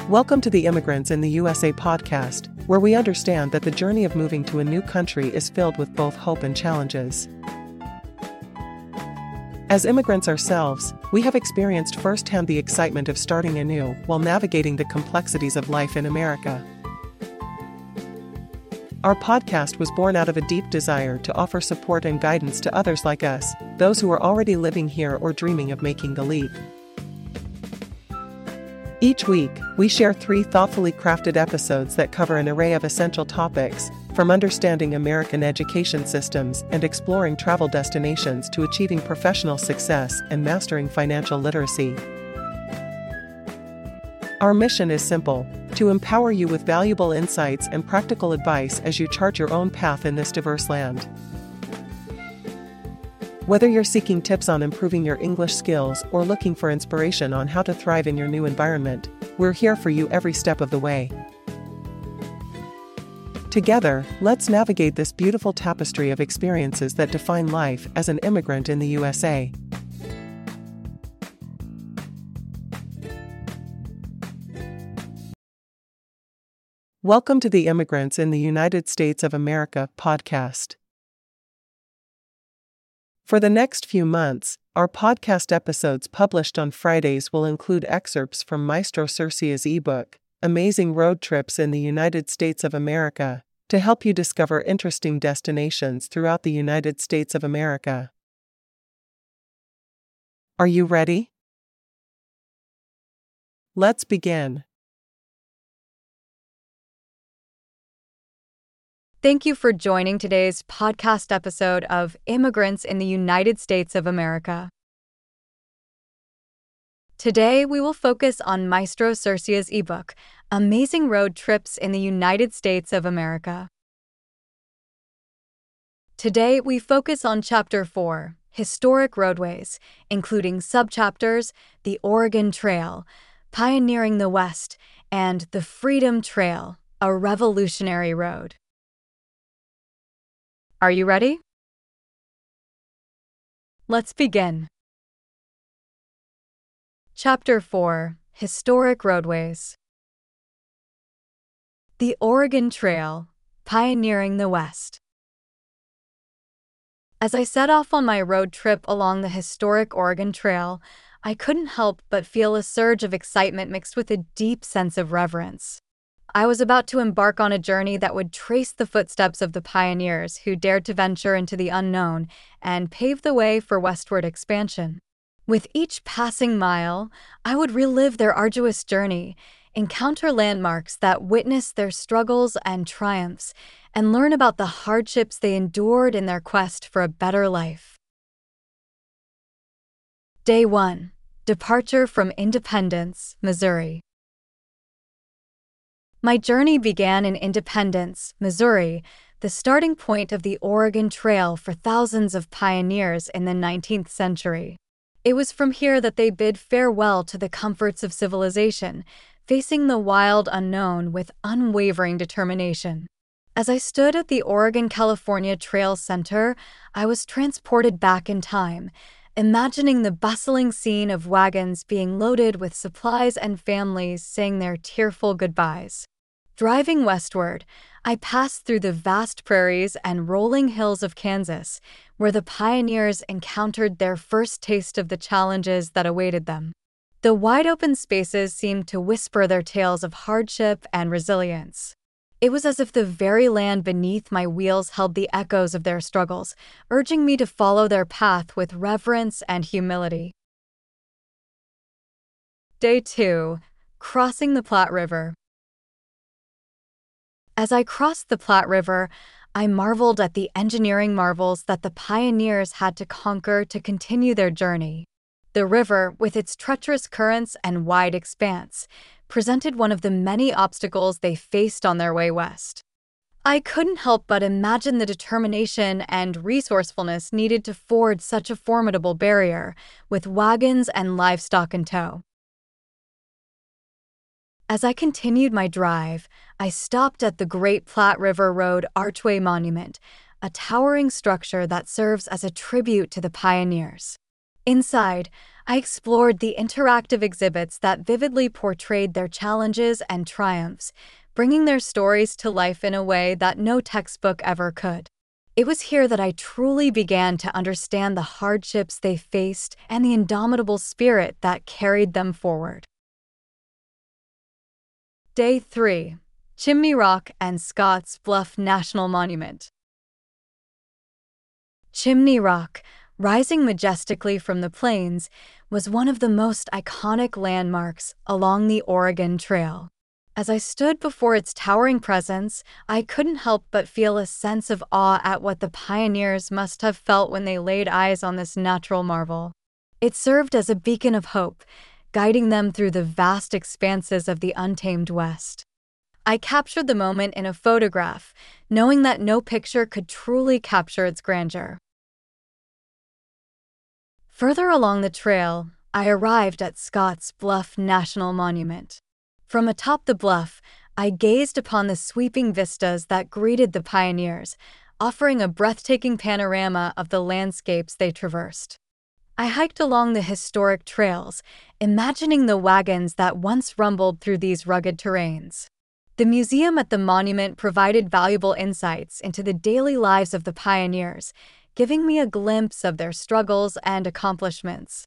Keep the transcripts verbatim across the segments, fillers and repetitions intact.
Welcome to the Immigrants in the U S A podcast, where we understand that the journey of moving to a new country is filled with both hope and challenges. As immigrants ourselves, we have experienced firsthand the excitement of starting anew while navigating the complexities of life in America. Our podcast was born out of a deep desire to offer support and guidance to others like us, those who are already living here or dreaming of making the leap. Each week, we share three thoughtfully crafted episodes that cover an array of essential topics, from understanding American education systems and exploring travel destinations to achieving professional success and mastering financial literacy. Our mission is simple: to empower you with valuable insights and practical advice as you chart your own path in this diverse land. Whether you're seeking tips on improving your English skills or looking for inspiration on how to thrive in your new environment, we're here for you every step of the way. Together, let's navigate this beautiful tapestry of experiences that define life as an immigrant in the U S A. Welcome to the Immigrants in the United States of America podcast. For the next few months, our podcast episodes published on Fridays will include excerpts from Maestro Cercia's ebook, Amazing Road Trips in the United States of America, to help you discover interesting destinations throughout the United States of America. Are you ready? Let's begin. Thank you for joining today's podcast episode of Immigrants in the United States of America. Today, we will focus on Maestro Cercia's ebook, Amazing Road Trips in the United States of America. Today, we focus on Chapter four, Historic Roadways, including subchapters, the Oregon Trail, Pioneering the West, and the Freedom Trail, a revolutionary road. Are you ready? Let's begin. Chapter four, Historic Roadways. The Oregon Trail, Pioneering the West. As I set off on my road trip along the historic Oregon Trail, I couldn't help but feel a surge of excitement mixed with a deep sense of reverence. I was about to embark on a journey that would trace the footsteps of the pioneers who dared to venture into the unknown and pave the way for westward expansion. With each passing mile, I would relive their arduous journey, encounter landmarks that witnessed their struggles and triumphs, and learn about the hardships they endured in their quest for a better life. Day one. Departure from Independence, Missouri. My journey began in Independence, Missouri, the starting point of the Oregon Trail for thousands of pioneers in the nineteenth century. It was from here that they bid farewell to the comforts of civilization, facing the wild unknown with unwavering determination. As I stood at the Oregon-California Trail Center, I was transported back in time, imagining the bustling scene of wagons being loaded with supplies and families saying their tearful goodbyes. Driving westward, I passed through the vast prairies and rolling hills of Kansas, where the pioneers encountered their first taste of the challenges that awaited them. The wide-open spaces seemed to whisper their tales of hardship and resilience. It was as if the very land beneath my wheels held the echoes of their struggles, urging me to follow their path with reverence and humility. Day two. Crossing the Platte River. As I crossed the Platte River, I marveled at the engineering marvels that the pioneers had to conquer to continue their journey. The river, with its treacherous currents and wide expanse, presented one of the many obstacles they faced on their way west. I couldn't help but imagine the determination and resourcefulness needed to ford such a formidable barrier, with wagons and livestock in tow. As I continued my drive, I stopped at the Great Platte River Road Archway Monument, a towering structure that serves as a tribute to the pioneers. Inside, I explored the interactive exhibits that vividly portrayed their challenges and triumphs, bringing their stories to life in a way that no textbook ever could. It was here that I truly began to understand the hardships they faced and the indomitable spirit that carried them forward. Day three. Chimney Rock and Scotts Bluff National Monument. Chimney Rock, rising majestically from the plains, was one of the most iconic landmarks along the Oregon Trail. As I stood before its towering presence, I couldn't help but feel a sense of awe at what the pioneers must have felt when they laid eyes on this natural marvel. It served as a beacon of hope, guiding them through the vast expanses of the untamed West. I captured the moment in a photograph, knowing that no picture could truly capture its grandeur. Further along the trail, I arrived at Scotts Bluff National Monument. From atop the bluff, I gazed upon the sweeping vistas that greeted the pioneers, offering a breathtaking panorama of the landscapes they traversed. I hiked along the historic trails, imagining the wagons that once rumbled through these rugged terrains. The museum at the monument provided valuable insights into the daily lives of the pioneers, giving me a glimpse of their struggles and accomplishments.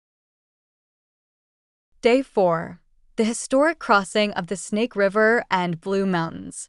Day four. The historic crossing of the Snake River and Blue Mountains.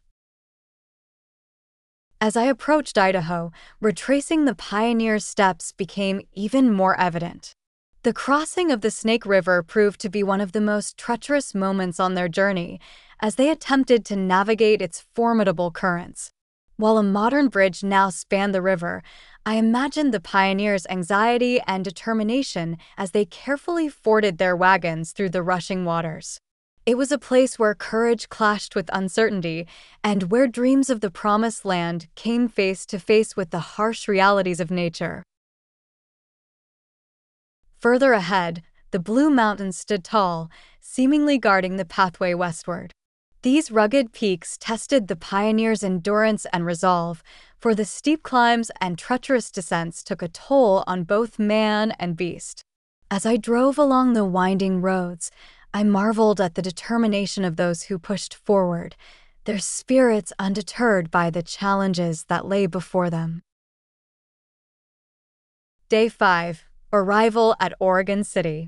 As I approached Idaho, retracing the pioneers' steps became even more evident. The crossing of the Snake River proved to be one of the most treacherous moments on their journey, as they attempted to navigate its formidable currents. While a modern bridge now spanned the river, I imagined the pioneers' anxiety and determination as they carefully forded their wagons through the rushing waters. It was a place where courage clashed with uncertainty, and where dreams of the promised land came face to face with the harsh realities of nature. Further ahead, the Blue Mountains stood tall, seemingly guarding the pathway westward. These rugged peaks tested the pioneers' endurance and resolve, for the steep climbs and treacherous descents took a toll on both man and beast. As I drove along the winding roads, I marveled at the determination of those who pushed forward, their spirits undeterred by the challenges that lay before them. Day five. Arrival at Oregon City.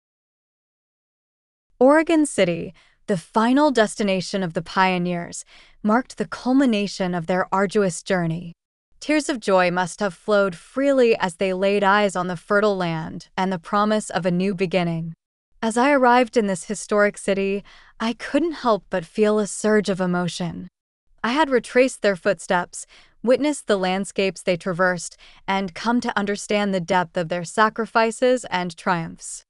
Oregon City, the final destination of the pioneers, marked the culmination of their arduous journey. Tears of joy must have flowed freely as they laid eyes on the fertile land and the promise of a new beginning. As I arrived in this historic city, I couldn't help but feel a surge of emotion. I had retraced their footsteps, witnessed the landscapes they traversed, and come to understand the depth of their sacrifices and triumphs.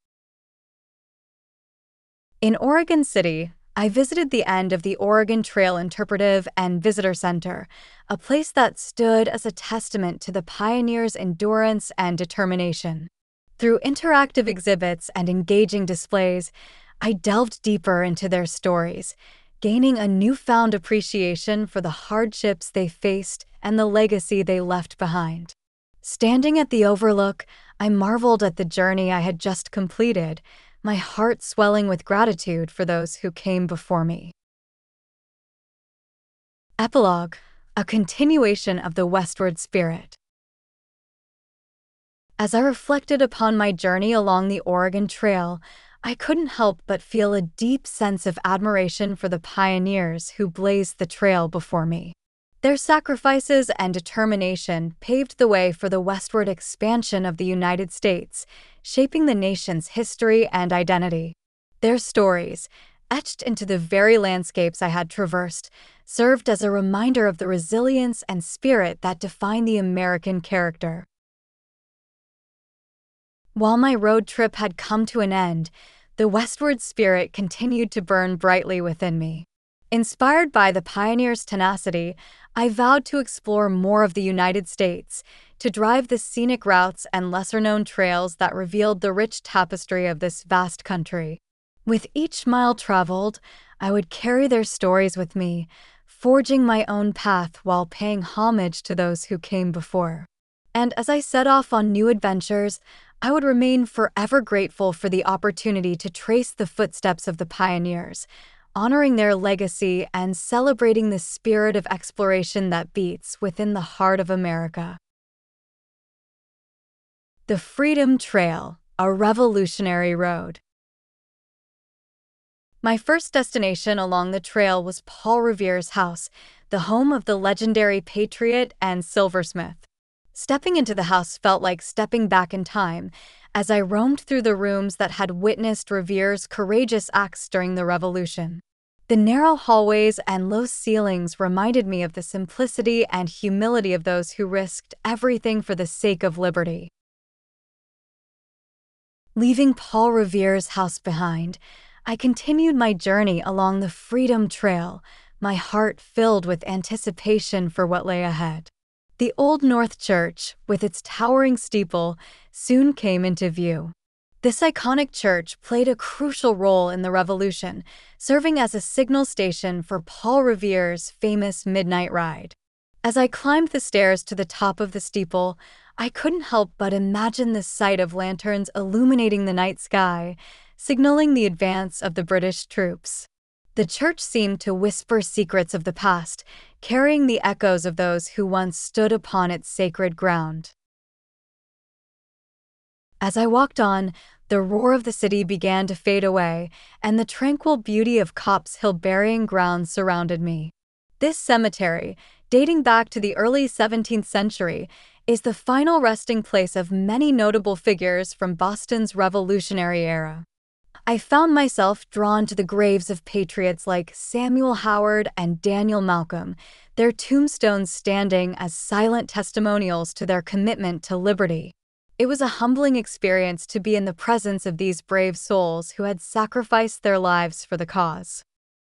In Oregon City, I visited the end of the Oregon Trail Interpretive and Visitor Center, a place that stood as a testament to the pioneers' endurance and determination. Through interactive exhibits and engaging displays, I delved deeper into their stories, gaining a newfound appreciation for the hardships they faced and the legacy they left behind. Standing at the overlook, I marveled at the journey I had just completed, my heart swelling with gratitude for those who came before me. Epilogue: a continuation of the westward spirit. As I reflected upon my journey along the Oregon Trail, I couldn't help but feel a deep sense of admiration for the pioneers who blazed the trail before me. Their sacrifices and determination paved the way for the westward expansion of the United States, shaping the nation's history and identity. Their stories, etched into the very landscapes I had traversed, served as a reminder of the resilience and spirit that define the American character. While my road trip had come to an end, the westward spirit continued to burn brightly within me. Inspired by the pioneers' tenacity, I vowed to explore more of the United States, to drive the scenic routes and lesser-known trails that revealed the rich tapestry of this vast country. With each mile traveled, I would carry their stories with me, forging my own path while paying homage to those who came before. And as I set off on new adventures, I would remain forever grateful for the opportunity to trace the footsteps of the pioneers, honoring their legacy and celebrating the spirit of exploration that beats within the heart of America. The Freedom Trail, a revolutionary road. My first destination along the trail was Paul Revere's house, the home of the legendary patriot and silversmith. Stepping into the house felt like stepping back in time, as I roamed through the rooms that had witnessed Revere's courageous acts during the Revolution. The narrow hallways and low ceilings reminded me of the simplicity and humility of those who risked everything for the sake of liberty. Leaving Paul Revere's house behind, I continued my journey along the Freedom Trail, my heart filled with anticipation for what lay ahead. The Old North Church, with its towering steeple, soon came into view. This iconic church played a crucial role in the Revolution, serving as a signal station for Paul Revere's famous midnight ride. As I climbed the stairs to the top of the steeple, I couldn't help but imagine the sight of lanterns illuminating the night sky, signaling the advance of the British troops. The church seemed to whisper secrets of the past, carrying the echoes of those who once stood upon its sacred ground. As I walked on, the roar of the city began to fade away, and the tranquil beauty of Copp's Hill burying ground surrounded me. This cemetery, dating back to the early seventeenth century, is the final resting place of many notable figures from Boston's Revolutionary era. I found myself drawn to the graves of patriots like Samuel Howard and Daniel Malcolm, their tombstones standing as silent testimonials to their commitment to liberty. It was a humbling experience to be in the presence of these brave souls who had sacrificed their lives for the cause.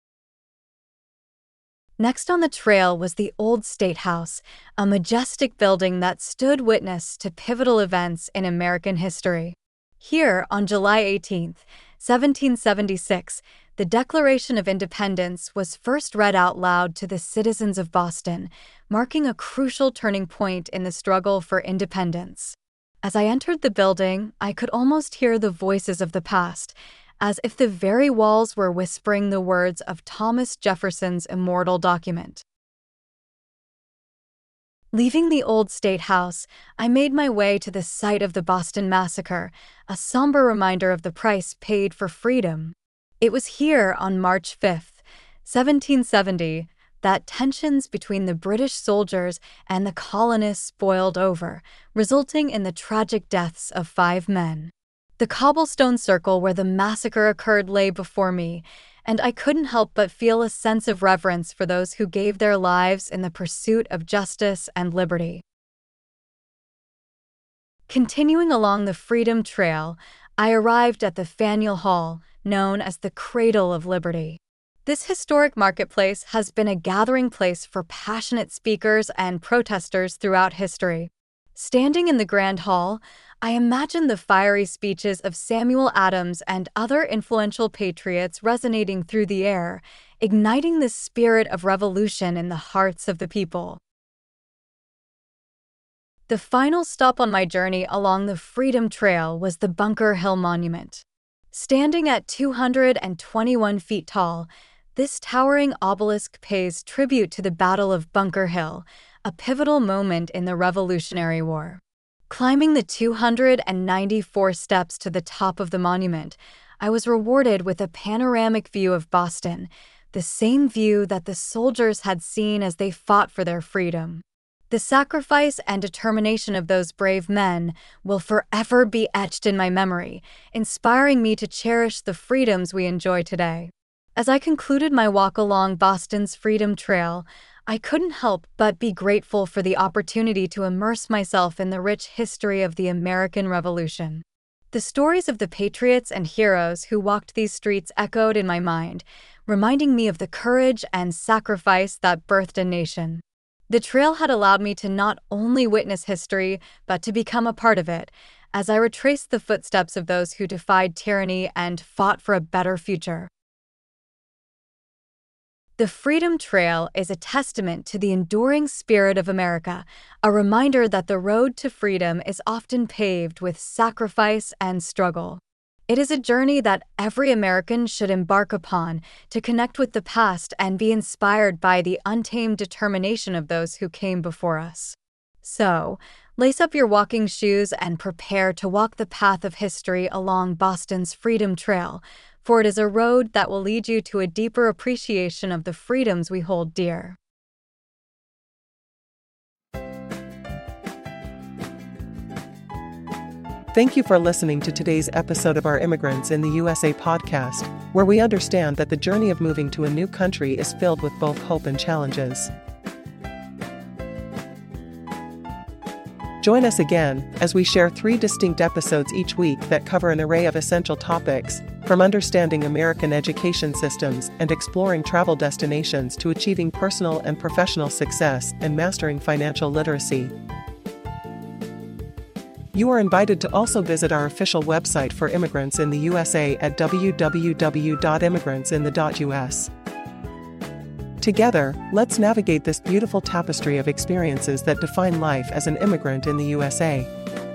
Next on the trail was the Old State House, a majestic building that stood witness to pivotal events in American history. Here, on July eighteenth, seventeen seventy-six, the Declaration of Independence was first read out loud to the citizens of Boston, marking a crucial turning point in the struggle for independence. As I entered the building, I could almost hear the voices of the past, as if the very walls were whispering the words of Thomas Jefferson's immortal document. Leaving the Old State House, I made my way to the site of the Boston Massacre, a somber reminder of the price paid for freedom. It was here on March fifth, seventeen seventy, that tensions between the British soldiers and the colonists boiled over, resulting in the tragic deaths of five men. The cobblestone circle where the massacre occurred lay before me, and I couldn't help but feel a sense of reverence for those who gave their lives in the pursuit of justice and liberty. Continuing along the Freedom Trail, I arrived at the Faneuil Hall, known as the Cradle of Liberty. This historic marketplace has been a gathering place for passionate speakers and protesters throughout history. Standing in the Grand Hall, I imagine the fiery speeches of Samuel Adams and other influential patriots resonating through the air, igniting the spirit of revolution in the hearts of the people. The final stop on my journey along the Freedom Trail was the Bunker Hill Monument. Standing at two hundred twenty-one feet tall, this towering obelisk pays tribute to the Battle of Bunker Hill, a pivotal moment in the Revolutionary War. Climbing the two hundred ninety-four steps to the top of the monument, I was rewarded with a panoramic view of Boston, the same view that the soldiers had seen as they fought for their freedom. The sacrifice and determination of those brave men will forever be etched in my memory, inspiring me to cherish the freedoms we enjoy today. As I concluded my walk along Boston's Freedom Trail, I couldn't help but be grateful for the opportunity to immerse myself in the rich history of the American Revolution. The stories of the patriots and heroes who walked these streets echoed in my mind, reminding me of the courage and sacrifice that birthed a nation. The trail had allowed me to not only witness history, but to become a part of it, as I retraced the footsteps of those who defied tyranny and fought for a better future. The Freedom Trail is a testament to the enduring spirit of America, a reminder that the road to freedom is often paved with sacrifice and struggle. It is a journey that every American should embark upon to connect with the past and be inspired by the untamed determination of those who came before us. So, lace up your walking shoes and prepare to walk the path of history along Boston's Freedom Trail, for it is a road that will lead you to a deeper appreciation of the freedoms we hold dear. Thank you for listening to today's episode of our Immigrants in the U S A podcast, where we understand that the journey of moving to a new country is filled with both hope and challenges. Join us again as we share three distinct episodes each week that cover an array of essential topics, from understanding American education systems and exploring travel destinations to achieving personal and professional success and mastering financial literacy. You are invited to also visit our official website for Immigrants in the U S A at w w w dot immigrants in the dot u s. Together, let's navigate this beautiful tapestry of experiences that define life as an immigrant in the U S A.